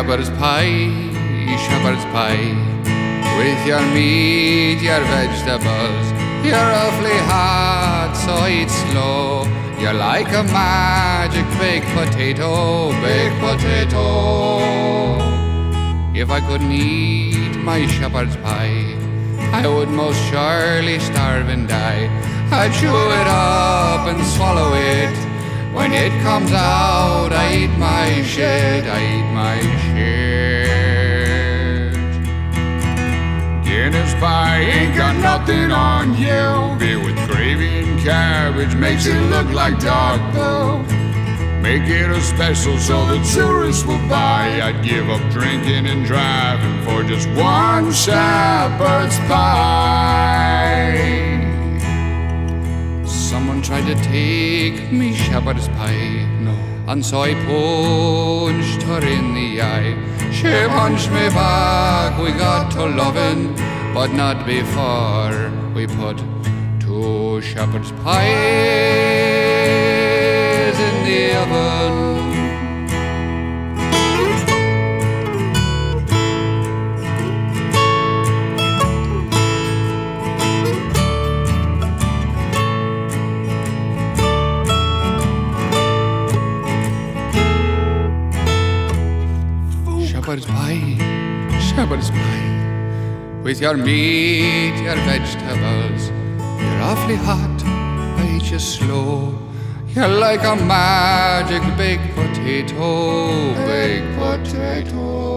shepherd's pie, shepherd's pie. With your meat, your vegetables, you're awfully hot, so eat slow. You're like a magic baked potato, baked potato. If I couldn't eat my shepherd's pie, I would most surely starve and die. I'd chew it up and swallow it. When it comes out, I eat my shit, I eat my shit. Guinness pie ain't got nothing on you. Beer with gravy and cabbage makes it look like dog poo. Make it a special so the tourists will buy. I'd give up drinking and driving for just one shepherd's pie. Someone tried to take me shepherd's pie, no, and so I punched her in the eye. She punched me back, we got to loving, but not before we put 2 shepherd's pies in the oven. Shepherd's pie, shepherd's pie. With your meat, your vegetables, you're awfully hot, I eat you slow. You're like a magic baked potato, baked potato.